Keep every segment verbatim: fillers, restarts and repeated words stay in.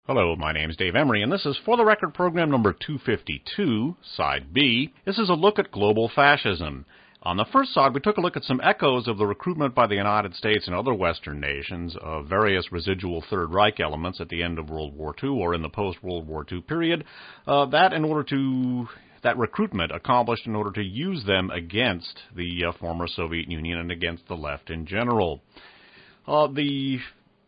Hello, my name is Dave Emery, and this is For the Record program number two fifty-two, Side B. This is a look at global fascism. On the first side, we took a look at some echoes of the recruitment by the United States and other Western nations of various residual Third Reich elements at the end of World War Two or in the post-World War Two period. Uh, that in order to... That recruitment accomplished in order to use them against the uh, former Soviet Union and against the left in general. Uh, the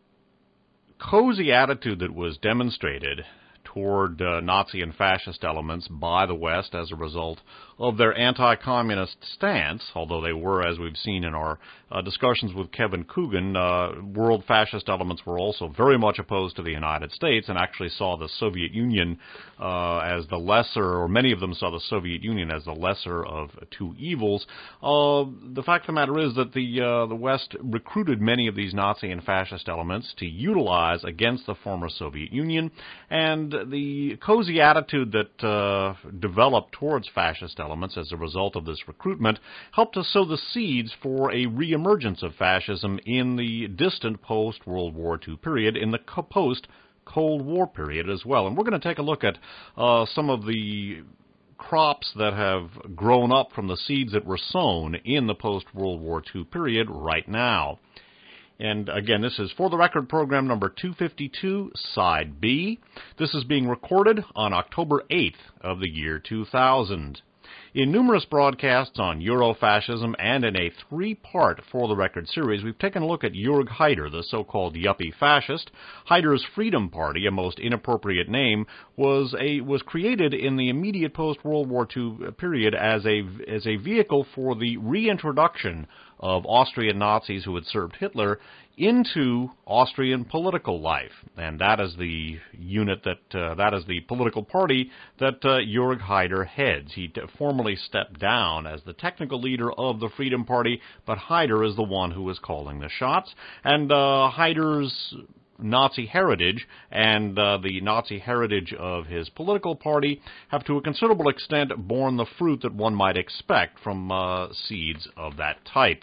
cozy attitude that was demonstrated toward uh, Nazi and fascist elements by the West as a result of their anti-communist stance, although they were, as we've seen in our uh, discussions with Kevin Coogan, uh, world fascist elements were also very much opposed to the United States and actually saw the Soviet Union uh, as the lesser, or many of them saw the Soviet Union as the lesser of two evils. Uh, the fact of the matter is that the, uh, the West recruited many of these Nazi and fascist elements to utilize against the former Soviet Union, and the cozy attitude that uh, developed towards fascist elements as a result of this recruitment helped to sow the seeds for a reemergence of fascism in the distant post-World War Two period, in the post-Cold War period as well. And we're going to take a look at uh, some of the crops that have grown up from the seeds that were sown in the post-World War Two period right now. And again, this is For the Record program number two fifty-two, Side B. This is being recorded on October eighth of the year two thousand. In numerous broadcasts on Eurofascism and in a three-part For the Record series, we've taken a look at Jörg Haider, the so-called yuppie fascist. Haider's Freedom Party, a most inappropriate name, was a was created in the immediate post-World War Two period as a as a vehicle for the reintroduction of Austrian Nazis who had served Hitler into Austrian political life, and that is the unit that uh, that is the political party that uh, Jörg Haider heads. He t- formally stepped down as the technical leader of the Freedom Party, but Haider is the one who is calling the shots, and uh, Haider's Nazi heritage and uh, the Nazi heritage of his political party have to a considerable extent borne the fruit that one might expect from uh, seeds of that type.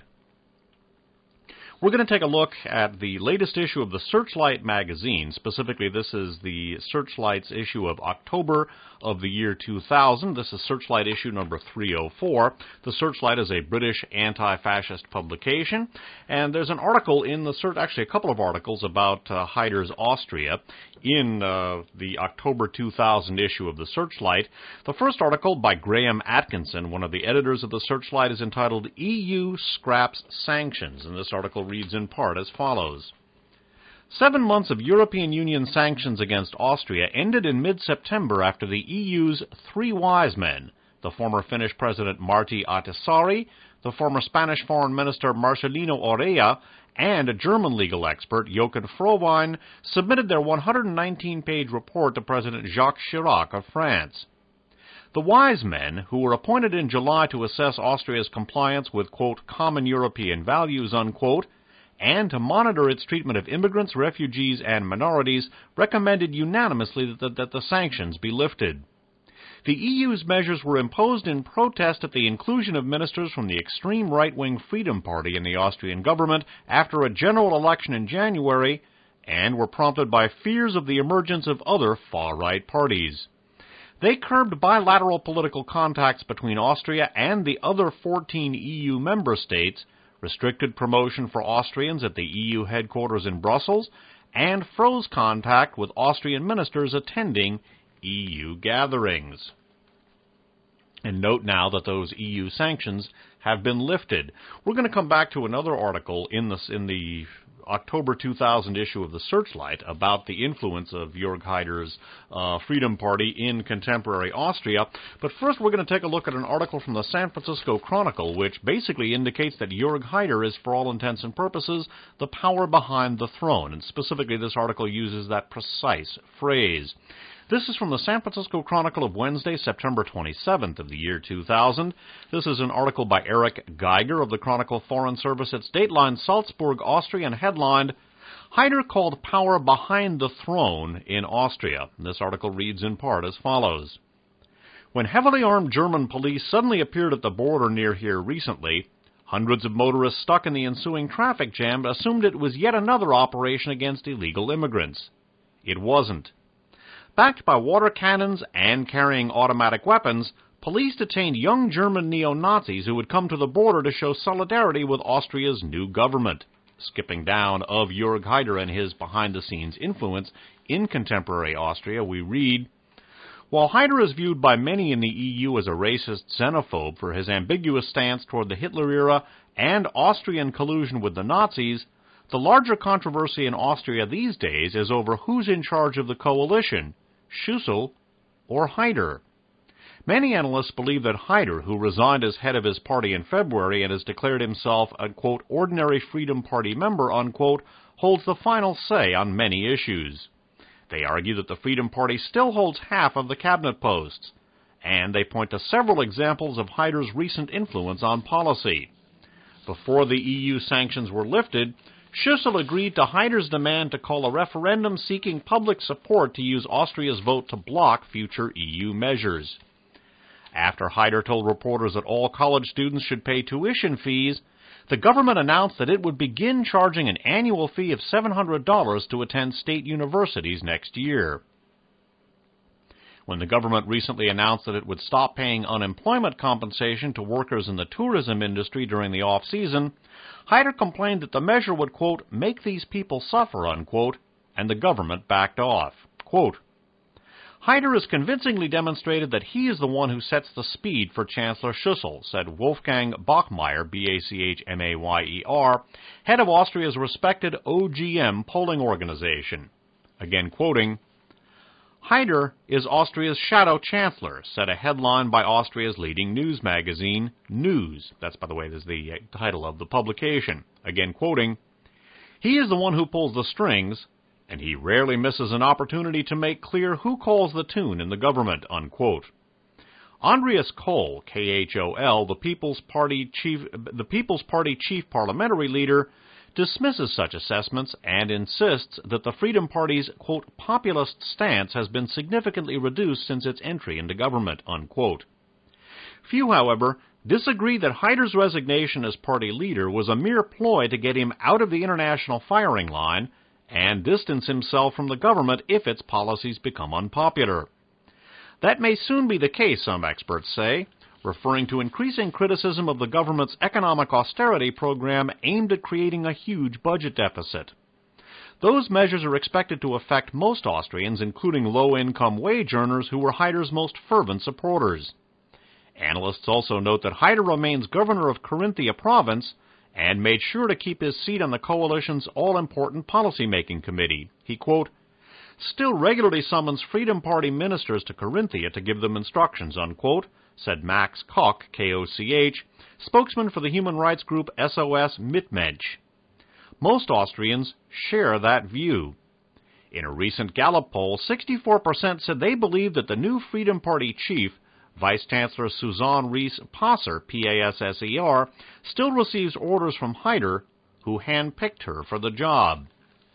We're going to take a look at the latest issue of the Searchlight magazine. Specifically, this is the Searchlight's issue of October of the year two thousand. This is Searchlight issue number three oh four. The Searchlight is a British anti-fascist publication, and there's an article in the Search, actually a couple of articles about uh, Haider's Austria in uh, the October two thousand issue of the Searchlight. The first article by Graham Atkinson, one of the editors of the Searchlight, is entitled E U Scraps Sanctions, and this article reads in part as follows. Seven months of European Union sanctions against Austria ended in mid-September after the E U's three wise men, the former Finnish President Martti Ahtisaari, the former Spanish Foreign Minister Marcelino Oreja, and a German legal expert, Jochen Frohwein, submitted their one hundred nineteen page report to President Jacques Chirac of France. The wise men, who were appointed in July to assess Austria's compliance with, quote, common European values, unquote, and to monitor its treatment of immigrants, refugees, and minorities, recommended unanimously that the, that the sanctions be lifted. The E U's measures were imposed in protest at the inclusion of ministers from the extreme right-wing Freedom Party in the Austrian government after a general election in January, and were prompted by fears of the emergence of other far-right parties. They curbed bilateral political contacts between Austria and the other fourteen E U member states, restricted promotion for Austrians at the E U headquarters in Brussels, and froze contact with Austrian ministers attending E U gatherings. And note now that those E U sanctions have been lifted. We're going to come back to another article in, this, in the October two thousand issue of the Searchlight about the influence of Jörg Haider's uh, Freedom Party in contemporary Austria. But first we're going to take a look at an article from the San Francisco Chronicle, which basically indicates that Jörg Haider is, for all intents and purposes, the power behind the throne. And specifically, this article uses that precise phrase. This is from the San Francisco Chronicle of Wednesday, September twenty-seventh of the year two thousand. This is an article by Eric Geiger of the Chronicle Foreign Service. It's dateline Salzburg, Austria, and headlined, Haider called power behind the throne in Austria. This article reads in part as follows. When heavily armed German police suddenly appeared at the border near here recently, hundreds of motorists stuck in the ensuing traffic jam assumed it was yet another operation against illegal immigrants. It wasn't. Backed by water cannons and carrying automatic weapons, police detained young German neo-Nazis who had come to the border to show solidarity with Austria's new government. Skipping down of Jörg Haider and his behind-the-scenes influence in contemporary Austria, we read, while Haider is viewed by many in the E U as a racist xenophobe for his ambiguous stance toward the Hitler era and Austrian collusion with the Nazis, the larger controversy in Austria these days is over who's in charge of the coalition, Schüssel or Haider. Many analysts believe that Haider, who resigned as head of his party in February and has declared himself a, quote, ordinary Freedom Party member, unquote, holds the final say on many issues. They argue that the Freedom Party still holds half of the cabinet posts, and they point to several examples of Haider's recent influence on policy. Before the E U sanctions were lifted, Schüssel agreed to Haider's demand to call a referendum seeking public support to use Austria's vote to block future E U measures. After Haider told reporters that all college students should pay tuition fees, the government announced that it would begin charging an annual fee of seven hundred dollars to attend state universities next year. When the government recently announced that it would stop paying unemployment compensation to workers in the tourism industry during the off-season, Haider complained that the measure would, quote, make these people suffer, unquote, and the government backed off. Quote, Haider has convincingly demonstrated that he is the one who sets the speed for Chancellor Schüssel, said Wolfgang Bachmayer, B A C H M A Y E R, head of Austria's respected O G M polling organization. Again quoting, Haider is Austria's shadow chancellor, said a headline by Austria's leading news magazine, News. That's, by the way, is the title of the publication. Again quoting, he is the one who pulls the strings, and he rarely misses an opportunity to make clear who calls the tune in the government, unquote. Andreas Kohl, K H O L, the People's Party chief, the People's Party chief parliamentary leader, dismisses such assessments and insists that the Freedom Party's, quote, populist stance has been significantly reduced since its entry into government, unquote. Few, however, disagree that Haider's resignation as party leader was a mere ploy to get him out of the international firing line and distance himself from the government if its policies become unpopular. That may soon be the case, some experts say, referring to increasing criticism of the government's economic austerity program aimed at creating a huge budget deficit. Those measures are expected to affect most Austrians, including low-income wage earners who were Haider's most fervent supporters. Analysts also note that Haider remains governor of Carinthia province and made sure to keep his seat on the coalition's all-important policy-making committee. He, quote, still regularly summons Freedom Party ministers to Carinthia to give them instructions, unquote, said Max Koch, K O C H, spokesman for the human rights group S O S Mitmensch. Most Austrians share that view. In a recent Gallup poll, sixty-four percent said they believe that the new Freedom Party chief, Vice-Chancellor Susanne Reiss-Passer, P A S S E R, still receives orders from Haider, who handpicked her for the job.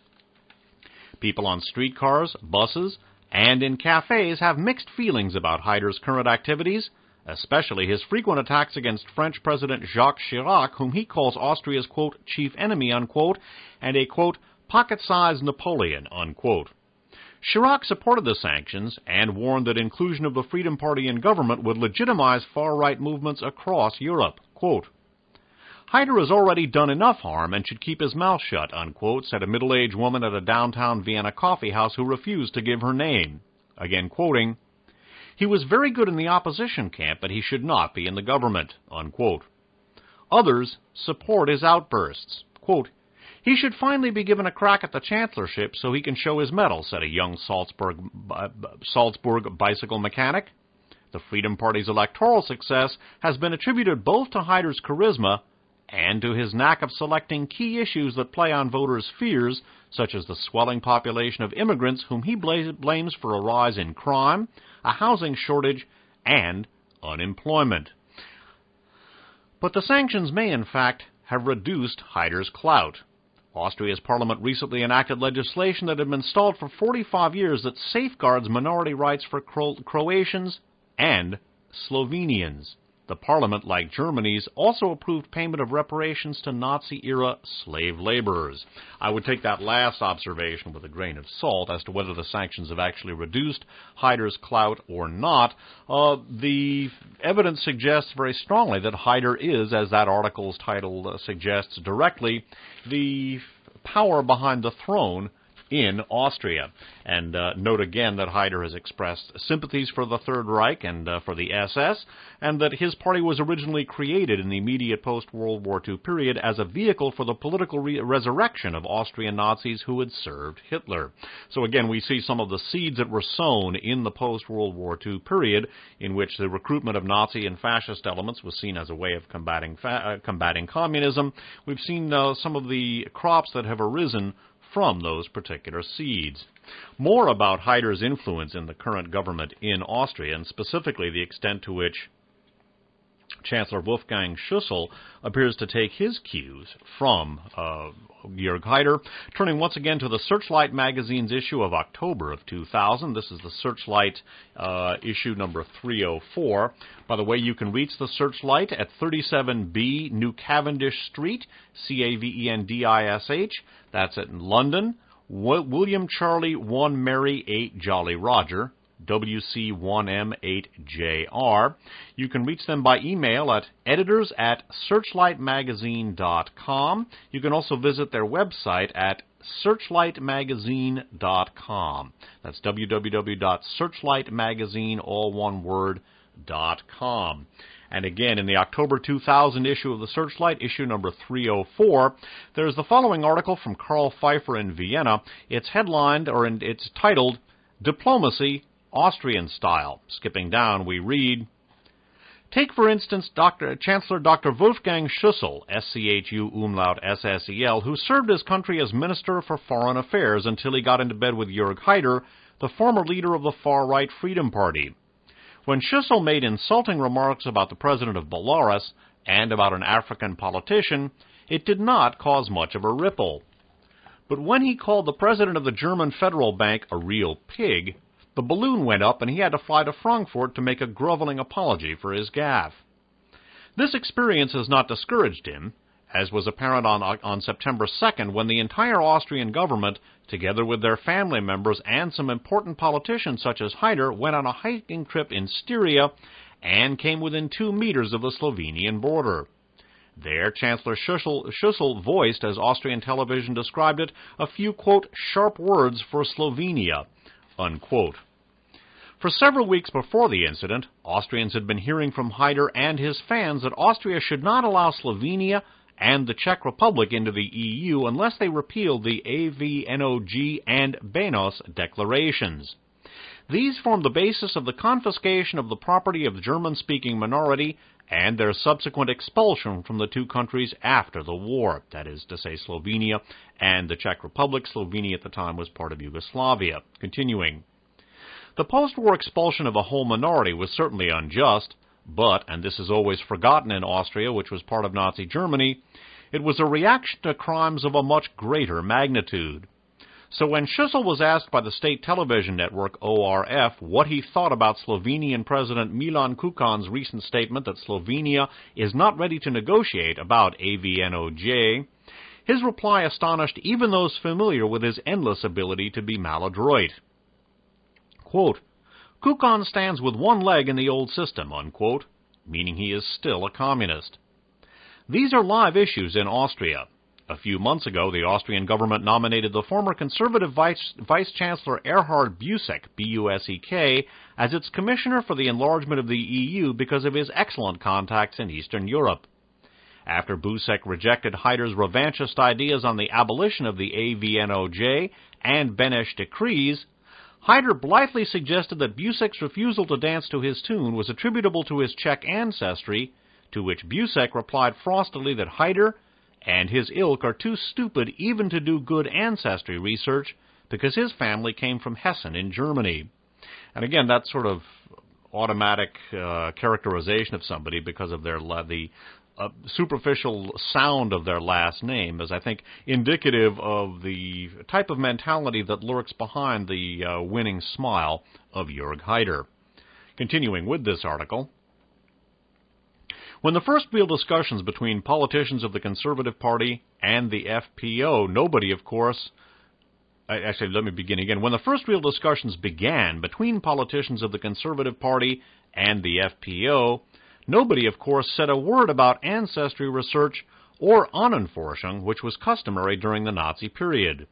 People on streetcars, buses, and in cafes have mixed feelings about Haider's current activities, especially his frequent attacks against French President Jacques Chirac, whom he calls Austria's, quote, chief enemy, unquote, and a, quote, pocket-sized Napoleon, unquote. Chirac supported the sanctions and warned that inclusion of the Freedom Party in government would legitimize far-right movements across Europe. Quote, Haider has already done enough harm and should keep his mouth shut, unquote, said a middle-aged woman at a downtown Vienna coffee house who refused to give her name. Again quoting, he was very good in the opposition camp, but he should not be in the government, unquote. Others support his outbursts. Quote, he should finally be given a crack at the chancellorship so he can show his mettle, said a young Salzburg, uh, Salzburg bicycle mechanic. The Freedom Party's electoral success has been attributed both to Haider's charisma and to his knack of selecting key issues that play on voters' fears, such as the swelling population of immigrants whom he blames for a rise in crime, a housing shortage, and unemployment. But the sanctions may, in fact, have reduced Haider's clout. Austria's parliament recently enacted legislation that had been stalled for forty-five years that safeguards minority rights for Cro- Croatians and Slovenians. The parliament, like Germany's, also approved payment of reparations to Nazi-era slave laborers. I would take that last observation with a grain of salt as to whether the sanctions have actually reduced Haider's clout or not. Uh, the evidence suggests very strongly that Haider is, as that article's title uh, suggests directly, the power behind the throne in Austria. And uh, note again that Haider has expressed sympathies for the Third Reich and uh, for the S S, and that his party was originally created in the immediate post-World War Two period as a vehicle for the political re- resurrection of Austrian Nazis who had served Hitler. So again, we see some of the seeds that were sown in the post-World War Two period, in which the recruitment of Nazi and fascist elements was seen as a way of combating, fa- uh, combating communism. We've seen uh, some of the crops that have arisen from those particular seeds. More about Haider's influence in the current government in Austria, and specifically the extent to which Chancellor Wolfgang Schüssel appears to take his cues from uh, Georg Haider. Turning once again to the Searchlight magazine's issue of October of two thousand. This is the Searchlight uh, issue number three oh four. By the way, you can reach the Searchlight at thirty-seven B New Cavendish Street, C A V E N D I S H. That's in London. W- William Charlie one Mary eight Jolly Roger, W C one M eight J R. You can reach them by email at editors at searchlight magazine dot com. You can also visit their website at searchlight magazine dot com. That's w w w dot searchlight magazine, all one word, dot com. And again, in the October two thousand issue of the Searchlight, issue number three oh four, there's the following article from Karl Pfeiffer in Vienna. It's headlined, or in, it's titled, Diplomacy, Austrian Style. Skipping down, we read, take, for instance, Doctor Chancellor Doctor Wolfgang Schüssel, S C H U umlaut S S E L, who served his country as Minister for Foreign Affairs until he got into bed with Jörg Haider, the former leader of the far-right Freedom Party. When Schüssel made insulting remarks about the president of Belarus and about an African politician, it did not cause much of a ripple. But when he called the president of the German Federal Bank a real pig, the balloon went up and he had to fly to Frankfurt to make a groveling apology for his gaffe. This experience has not discouraged him, as was apparent on, on September second when the entire Austrian government, together with their family members and some important politicians such as Haider, went on a hiking trip in Styria and came within two meters of the Slovenian border. There, Chancellor Schüssel, Schüssel voiced, as Austrian television described it, a few, quote, sharp words for Slovenia, unquote. For several weeks before the incident, Austrians had been hearing from Haider and his fans that Austria should not allow Slovenia and the Czech Republic into the E U unless they repealed the A V N O G and Benos declarations. These formed the basis of the confiscation of the property of the German-speaking minority and their subsequent expulsion from the two countries after the war, that is to say Slovenia and the Czech Republic. Slovenia at the time was part of Yugoslavia. Continuing. The post-war expulsion of a whole minority was certainly unjust, but, and this is always forgotten in Austria, which was part of Nazi Germany, it was a reaction to crimes of a much greater magnitude. So when Schüssel was asked by the state television network O R F what he thought about Slovenian President Milan Kukan's recent statement that Slovenia is not ready to negotiate about A V N O J, his reply astonished even those familiar with his endless ability to be maladroit. Quote, Kukan stands with one leg in the old system, unquote, meaning he is still a communist. These are live issues in Austria. A few months ago, the Austrian government nominated the former conservative Vice, Vice Chancellor Erhard Busek, B U S E K, as its commissioner for the enlargement of the E U because of his excellent contacts in Eastern Europe. After Busek rejected Haider's revanchist ideas on the abolition of the A V N O J and Beneš decrees, Haider blithely suggested that Busek's refusal to dance to his tune was attributable to his Czech ancestry, to which Busek replied frostily that Haider and his ilk are too stupid even to do good ancestry research because his family came from Hessen in Germany. And again, that sort of automatic uh, characterization of somebody because of their la- the uh, superficial sound of their last name is, I think, indicative of the type of mentality that lurks behind the uh, winning smile of Jörg Haider. Continuing with this article, When the first real discussions between politicians of the Conservative Party and the F P O, nobody, of course, actually, let me begin again. When the first real discussions began between politicians of the Conservative Party and the F P O, nobody, of course, said a word about ancestry research or Ahnenforschung, which was customary during the Nazi period.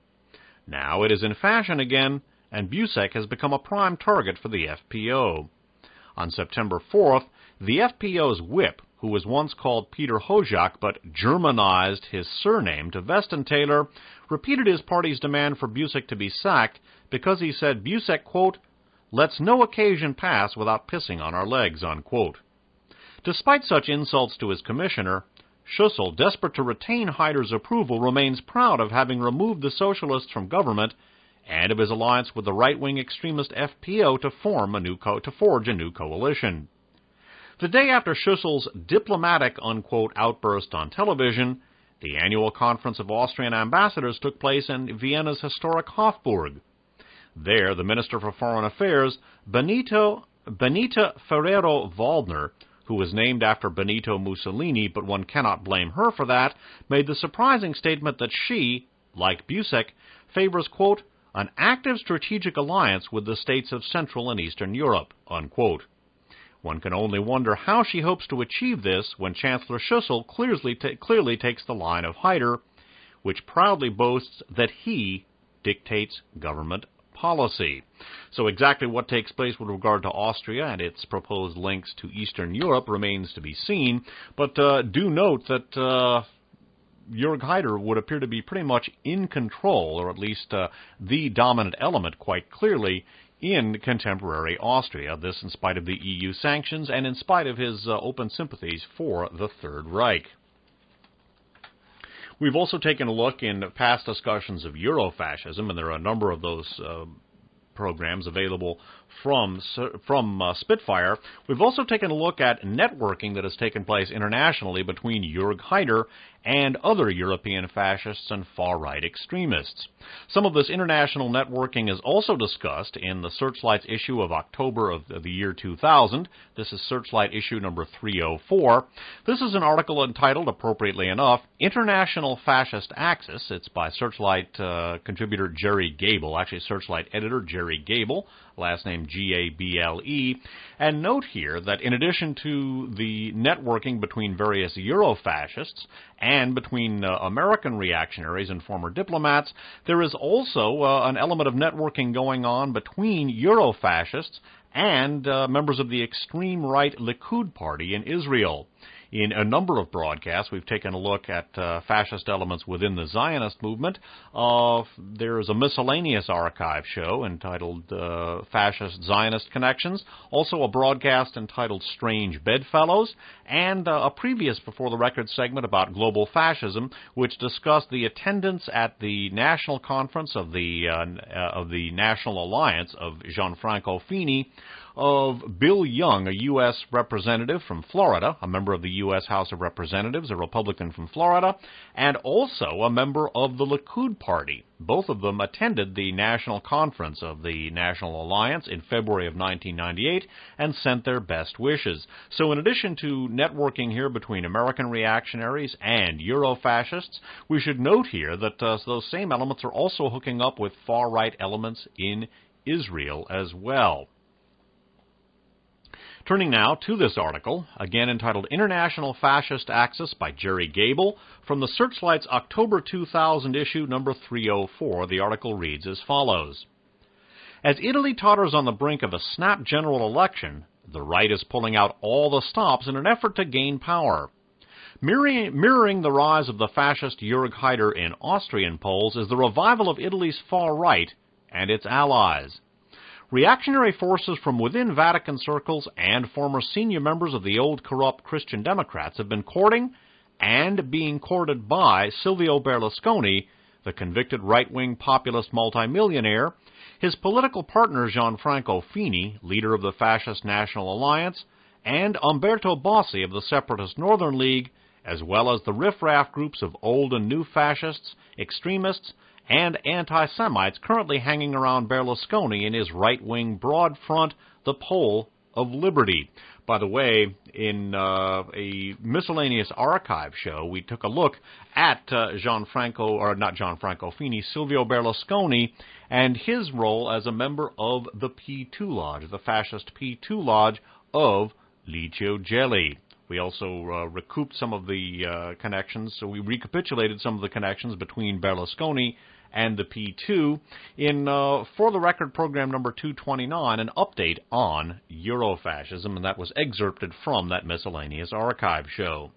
Now it is in fashion again, and Busek has become a prime target for the F P O. On September fourth, the F P O's whip, who was once called Peter Hojak but Germanized his surname to Westenthaler, repeated his party's demand for Busek to be sacked because he said Busek, quote, lets no occasion pass without pissing on our legs, unquote. Despite such insults to his commissioner, Schussel, desperate to retain Haider's approval, remains proud of having removed the socialists from government and of his alliance with the right-wing extremist F P O to form a new co- to forge a new coalition. The day after Schussel's diplomatic, unquote, outburst on television, the annual conference of Austrian ambassadors took place in Vienna's historic Hofburg. There, the Minister for Foreign Affairs, Benito, Benita Ferrero-Waldner, who was named after Benito Mussolini, but one cannot blame her for that, made the surprising statement that she, like Busek, favors, quote, an active strategic alliance with the states of Central and Eastern Europe, unquote. One can only wonder how she hopes to achieve this when Chancellor Schussel clearly, ta- clearly takes the line of Haider, which proudly boasts that he dictates government policy. So exactly what takes place with regard to Austria and its proposed links to Eastern Europe remains to be seen, but uh, do note that uh, Jörg Haider would appear to be pretty much in control, or at least uh, the dominant element quite clearly, in contemporary Austria, this in spite of the E U sanctions and in spite of his uh, open sympathies for the Third Reich. We've also taken a look in past discussions of Eurofascism, and there are a number of those uh, programs available from from uh, Spitfire. We've also taken a look at networking that has taken place internationally between Jörg Haider and other European fascists and far-right extremists. Some of this international networking is also discussed in the Searchlight's issue of October of the year two thousand. This is Searchlight issue number three oh four. This is an article entitled, appropriately enough, International Fascist Axis. It's by Searchlight uh, contributor Jerry Gable, actually Searchlight editor Jerry Gable, last name G A B L E. And note here that in addition to the networking between various Eurofascists and between uh, American reactionaries and former diplomats, there is also uh, an element of networking going on between Eurofascists and uh, members of the extreme right Likud party in Israel. In a number of broadcasts, we've taken a look at uh, fascist elements within the Zionist movement. Uh, there is a miscellaneous archive show entitled uh, Fascist Zionist Connections, also a broadcast entitled Strange Bedfellows, and uh, a previous Before the Record segment about global fascism, which discussed the attendance at the National Conference of the, uh, of the National Alliance of Gianfranco Fini, of Bill Young, a U S representative from Florida, a member of the U S House of Representatives, a Republican from Florida, and also a member of the Likud party. Both of them attended the National Conference of the National Alliance in February of nineteen ninety-eight and sent their best wishes. So in addition to networking here between American reactionaries and Eurofascists, we should note here that uh, those same elements are also hooking up with far-right elements in Israel as well. Turning now to this article, again entitled International Fascist Axis by Jerry Gable, from the Searchlight's October two thousand issue number three oh four, the article reads as follows. As Italy totters on the brink of a snap general election, the right is pulling out all the stops in an effort to gain power. Mirroring, mirroring the rise of the fascist Jörg Haider in Austrian polls is the revival of Italy's far right and its allies. Reactionary forces from within Vatican circles and former senior members of the old corrupt Christian Democrats have been courting and being courted by Silvio Berlusconi, the convicted right-wing populist multimillionaire, his political partner Gianfranco Fini, leader of the Fascist National Alliance, and Umberto Bossi of the Separatist Northern League, as well as the riffraff groups of old and new fascists, extremists, and anti-Semites currently hanging around Berlusconi in his right-wing broad front, the Pole of Liberty. By the way, in uh, a miscellaneous archive show, we took a look at uh, Gianfranco, or not Gianfranco Fini, Silvio Berlusconi, and his role as a member of the P two Lodge, the fascist P two Lodge of Licio Gelli. We also uh, recouped some of the uh, connections, so we recapitulated some of the connections between Berlusconi and the P two in, uh, for the record, program number two twenty-nine, an update on Eurofascism, and that was excerpted from that miscellaneous archive show.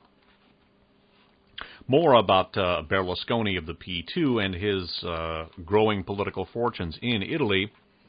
More about uh, Berlusconi of the P two and his uh, growing political fortunes in Italy.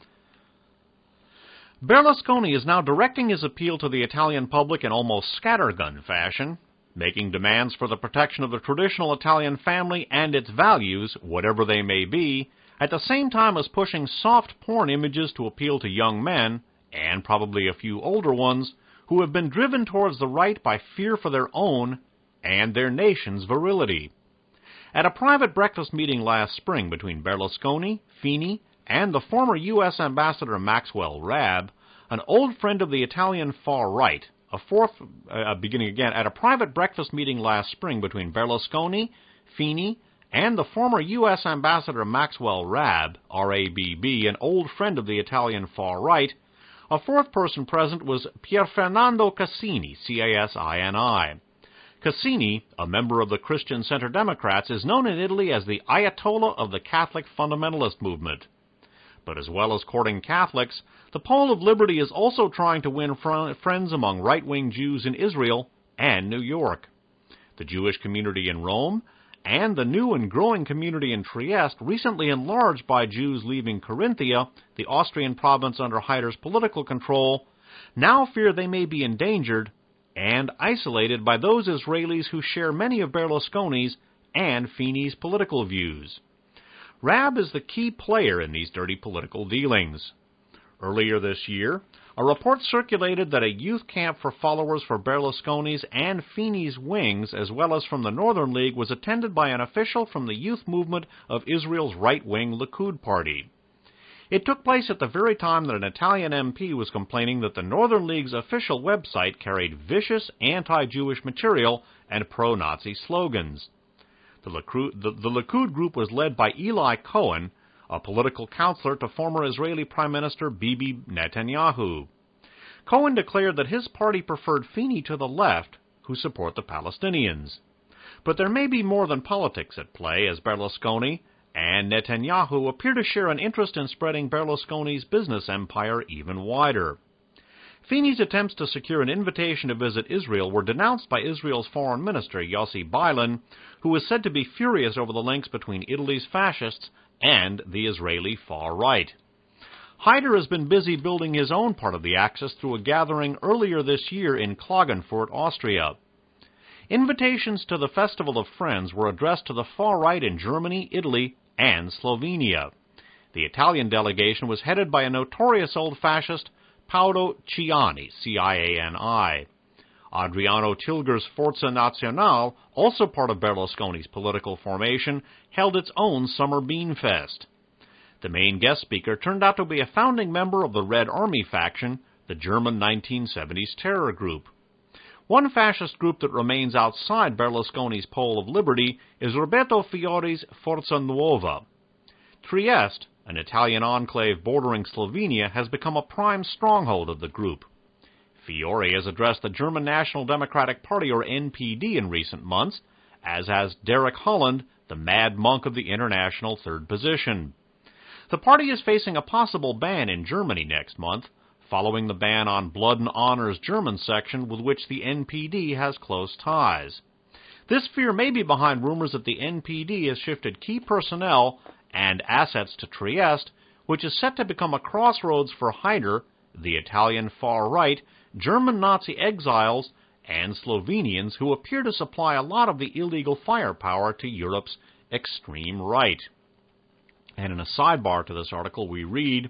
Berlusconi is now directing his appeal to the Italian public in almost scattergun fashion, making demands for the protection of the traditional Italian family and its values, whatever they may be, at the same time as pushing soft porn images to appeal to young men, and probably a few older ones, who have been driven towards the right by fear for their own and their nation's virility. At a private breakfast meeting last spring between Berlusconi, Fini, and the former U S Ambassador Maxwell Rabb, an old friend of the Italian far right, a fourth, uh, beginning again, at a private breakfast meeting last spring between Berlusconi, Fini, and the former U S Ambassador Maxwell Rabb, R A B B, an old friend of the Italian far right, a fourth person present was Pierfernando Cassini, C A S I N I. Cassini, a member of the Christian Center Democrats, is known in Italy as the Ayatollah of the Catholic fundamentalist movement. But as well as courting Catholics, the Pole of Liberty is also trying to win fr- friends among right-wing Jews in Israel and New York. The Jewish community in Rome and the new and growing community in Trieste, recently enlarged by Jews leaving Carinthia, the Austrian province under Haider's political control, now fear they may be endangered and isolated by those Israelis who share many of Berlusconi's and Fini's political views. Rabb is the key player in these dirty political dealings. Earlier this year, a report circulated that a youth camp for followers for Berlusconi's and Fini's wings, as well as from the Northern League, was attended by an official from the youth movement of Israel's right-wing Likud party. It took place at the very time that an Italian M P was complaining that the Northern League's official website carried vicious anti-Jewish material and pro-Nazi slogans. The Likud, the, the Likud group was led by Eli Cohen, a political counselor to former Israeli Prime Minister Bibi Netanyahu. Cohen declared that his party preferred Fini to the left, who support the Palestinians. But there may be more than politics at play, as Berlusconi and Netanyahu appear to share an interest in spreading Berlusconi's business empire even wider. Fini's attempts to secure an invitation to visit Israel were denounced by Israel's foreign minister, Yossi Beilin, who was said to be furious over the links between Italy's fascists and the Israeli far right. Haider has been busy building his own part of the Axis through a gathering earlier this year in Klagenfurt, Austria. Invitations to the Festival of Friends were addressed to the far right in Germany, Italy, and Slovenia. The Italian delegation was headed by a notorious old fascist, Paolo Ciani, C I A N I. Adriano Tilger's Forza Nazionale, also part of Berlusconi's political formation, held its own summer bean fest. The main guest speaker turned out to be a founding member of the Red Army faction, the German nineteen seventies terror group. One fascist group that remains outside Berlusconi's Pole of Liberty is Roberto Fiore's Forza Nuova. Trieste, an Italian enclave bordering Slovenia, has become a prime stronghold of the group. Fiore has addressed the German National Democratic Party, or N P D, in recent months, as has Derek Holland, the mad monk of the international third position. The party is facing a possible ban in Germany next month, following the ban on Blood and Honor's German section with which the N P D has close ties. This fear may be behind rumors that the N P D has shifted key personnel and assets to Trieste, which is set to become a crossroads for Haider, the Italian far right, German Nazi exiles, and Slovenians who appear to supply a lot of the illegal firepower to Europe's extreme right. And in a sidebar to this article, we read,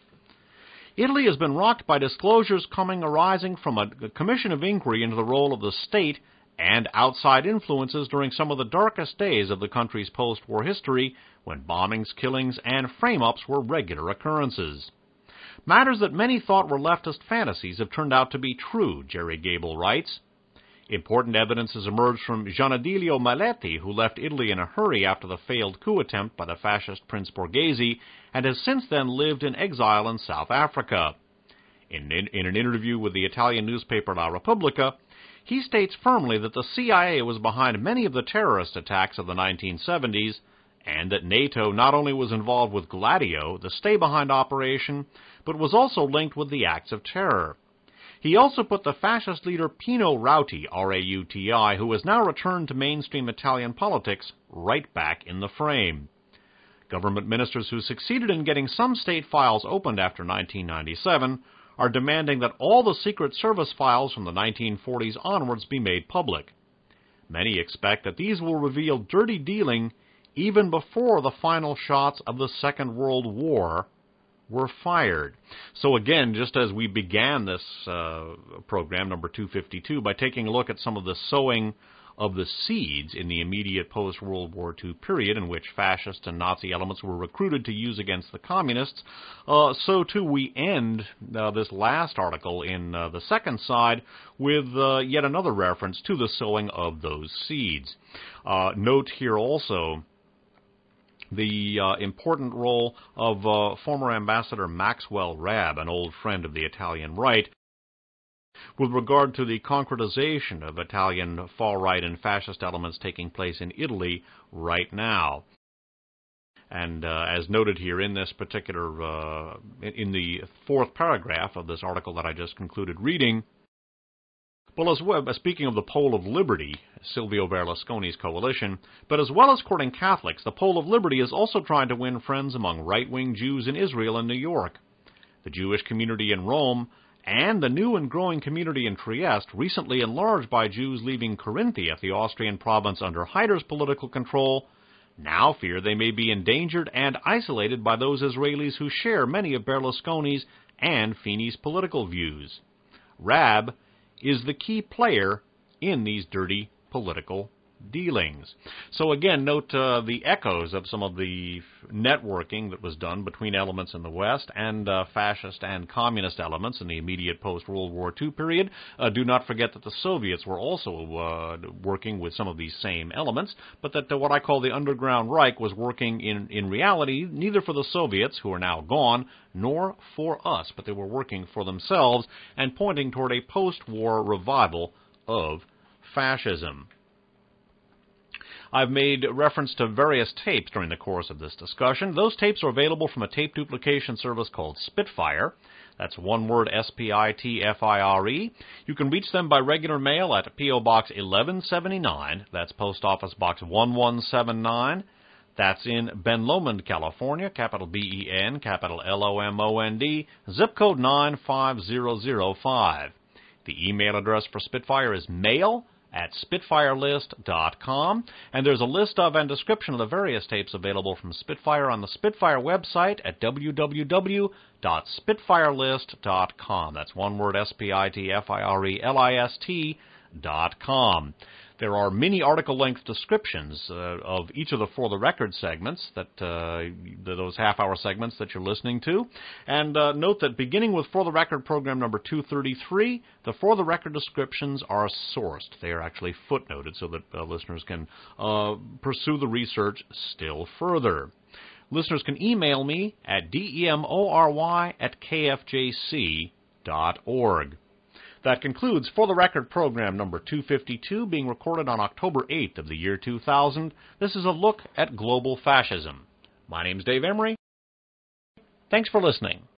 Italy has been rocked by disclosures coming arising from a commission of inquiry into the role of the state and outside influences during some of the darkest days of the country's post-war history, when bombings, killings, and frame-ups were regular occurrences. Matters that many thought were leftist fantasies have turned out to be true, Jerry Gable writes. Important evidence has emerged from Gianadilio Maletti, who left Italy in a hurry after the failed coup attempt by the fascist Prince Borghese, and has since then lived in exile in South Africa. In, in, in an interview with the Italian newspaper La Repubblica, he states firmly that the C I A was behind many of the terrorist attacks of the nineteen seventies, and that NATO not only was involved with Gladio, the stay-behind operation, but was also linked with the acts of terror. He also put the fascist leader Pino Rauti, R A U T I, who has now returned to mainstream Italian politics, right back in the frame. Government ministers who succeeded in getting some state files opened after nineteen ninety-seven are demanding that all the Secret Service files from the nineteen forties onwards be made public. Many expect that these will reveal dirty dealing even before the final shots of the Second World War were fired. So again, just as we began this uh, program, number two fifty-two, by taking a look at some of the sowing of the seeds in the immediate post-World War Two period in which fascist and Nazi elements were recruited to use against the communists, uh, so too we end uh, this last article in uh, the second side with uh, yet another reference to the sowing of those seeds. Uh, note here also the uh, important role of uh, former Ambassador Maxwell Rabb, an old friend of the Italian right, with regard to the concretization of Italian far-right and fascist elements taking place in Italy right now. And uh, as noted here in this particular, uh, in the fourth paragraph of this article that I just concluded reading, well, as well, speaking of the Pole of Liberty, Silvio Berlusconi's coalition, but as well as courting Catholics, the Pole of Liberty is also trying to win friends among right-wing Jews in Israel and New York. The Jewish community in Rome and the new and growing community in Trieste, recently enlarged by Jews leaving Carinthia, the Austrian province under Haider's political control, now fear they may be endangered and isolated by those Israelis who share many of Berlusconi's and Fini's political views. Rabb is the key player in these dirty political dealings. So again, note uh, the echoes of some of the networking that was done between elements in the West and uh, fascist and communist elements in the immediate post-World War Two period. Uh, do not forget that the Soviets were also uh, working with some of these same elements, but that uh, what I call the Underground Reich was working in, in reality neither for the Soviets, who are now gone, nor for us, but they were working for themselves and pointing toward a post-war revival of fascism. I've made reference to various tapes during the course of this discussion. Those tapes are available from a tape duplication service called Spitfire. That's one word, S P I T F I R E. You can reach them by regular mail at P O Box eleven seventy-nine. That's Post Office Box one one seven nine. That's in Ben Lomond, California, capital B E N, capital L O M O N D, zip code nine five zero zero five. The email address for Spitfire is mail at spitfire list dot com, and there's a list of and description of the various tapes available from Spitfire on the Spitfire website at w w w dot spitfire list dot com. That's one word, S P I T F I R E L I S T dot com. There are mini article-length descriptions uh, of each of the For the Record segments, that uh, those half-hour segments that you're listening to. And uh, note that beginning with For the Record program number two thirty-three, the For the Record descriptions are sourced. They are actually footnoted so that uh, listeners can uh, pursue the research still further. Listeners can email me at demory at k f j c dot org. That concludes For the Record program number two fifty-two, being recorded on October eighth of the year two thousand. This is a look at global fascism. My name's Dave Emery. Thanks for listening.